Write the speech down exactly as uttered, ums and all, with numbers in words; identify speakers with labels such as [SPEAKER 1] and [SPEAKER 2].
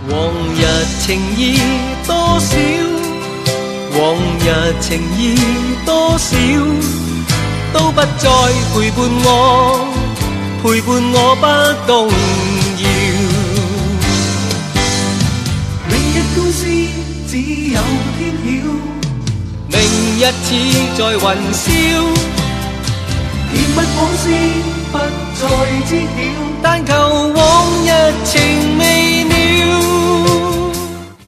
[SPEAKER 1] 往日情意多少，往日情意多少，都不再陪伴我，陪伴我不動搖。
[SPEAKER 2] 明日故事只有天曉，
[SPEAKER 1] 明日似在雲霄，
[SPEAKER 2] 甜蜜往事不再知曉，
[SPEAKER 1] 但求